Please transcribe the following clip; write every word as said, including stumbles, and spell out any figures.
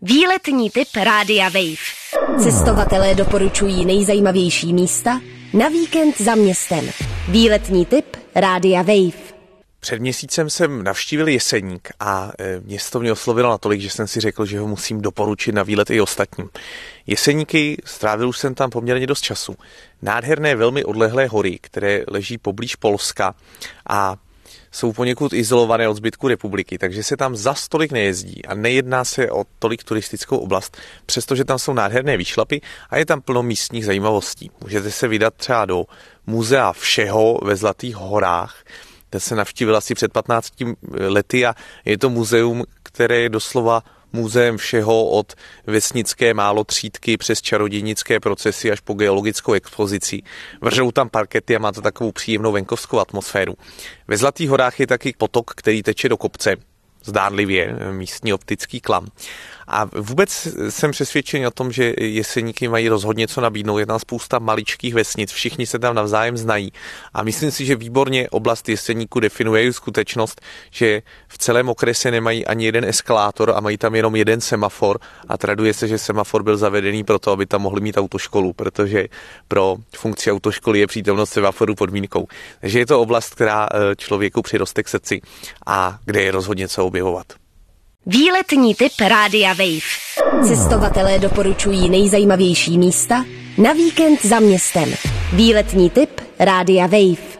Výletní tip Rádia Wave. Cestovatelé doporučují nejzajímavější místa na víkend za městem. Výletní tip Rádia Wave. Před měsícem jsem navštívil Jeseník a město mě oslovilo natolik, že jsem si řekl, že ho musím doporučit na výlet i ostatním. Jeseníky, strávil už jsem tam poměrně dost času. Nádherné, velmi odlehlé hory, které leží poblíž Polska a jsou poněkud izolované od zbytku republiky, takže se tam zas tolik nejezdí a nejedná se o tolik turistickou oblast, přestože tam jsou nádherné výšlapy a je tam plno místních zajímavostí. Můžete se vydat třeba do muzea všeho ve Zlatých horách. Ten se navštívil asi před patnácti lety a je to muzeum, které je doslova muzeem všeho od vesnické málotřídky přes čarodějnické procesy až po geologickou expozici. Vržou tam parkety a má to takovou příjemnou venkovskou atmosféru. Ve Zlatých horách je taky potok, který teče do kopce. Zdánlivě místní optický klam. A vůbec jsem přesvědčen o tom, že Jeseníky mají rozhodně co nabídnout. Je tam spousta maličkých vesnic, všichni se tam navzájem znají. A myslím si, že výborně oblast Jeseníku definuje skutečnost, že v celém okrese nemají ani jeden eskalátor a mají tam jenom jeden semafor a traduje se, že semafor byl zavedený proto, aby tam mohli mít autoškolu, protože pro funkci autoškoly je přítomnost semaforu podmínkou. Takže je to oblast, která člověku přiroste k srdci a kde je rozhodně co objevovat. Výletní tip Rádia Wave. Cestovatelé doporučují nejzajímavější místa na víkend za městem. Výletní tip Rádia Wave.